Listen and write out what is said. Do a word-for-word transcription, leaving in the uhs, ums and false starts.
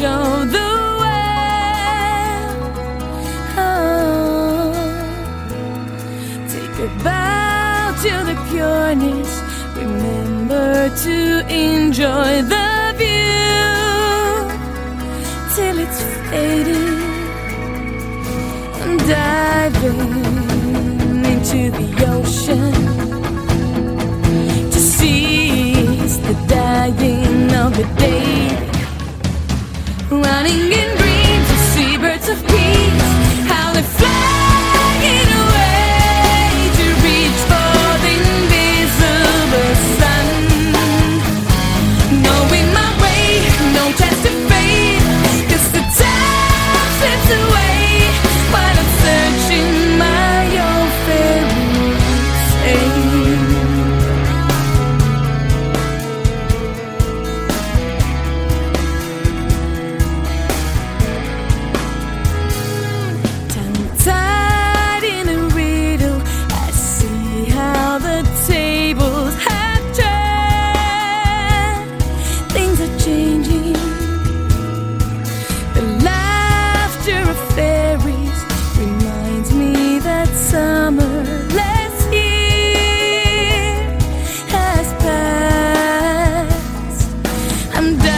show the way. Oh, take a bow to the pureness. Remember to enjoy the view till it's faded, and diving into the ocean to seize the dying of the day. Running in dreams of seabirds of peace, how they flying away to reach for the invisible sun. Knowing my way, no chance to fade, 'cause the time slips away while I'm searching my own fairy tied in a riddle, I see how the tables have turned. Things are changing. The laughter of fairies reminds me that summer last year has passed. I'm done.